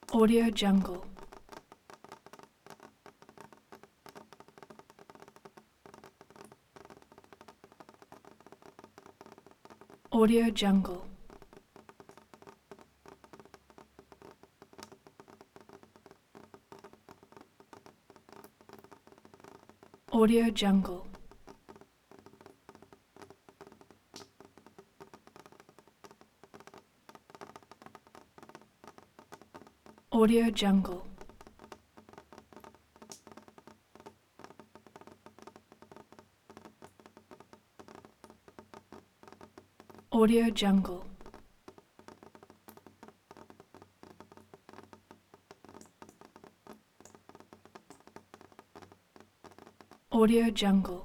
Audio Jungle. Audio Jungle. Audio Jungle. Audio Jungle. Audio Jungle. Audio Jungle.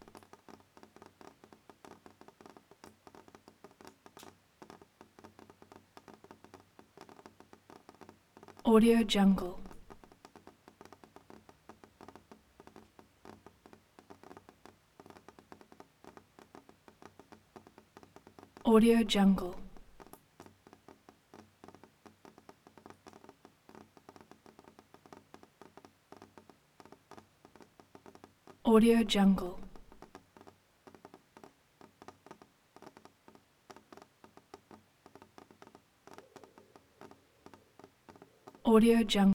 Audio Jungle. Audio Jungle. Audio Jungle. Audio Jungle.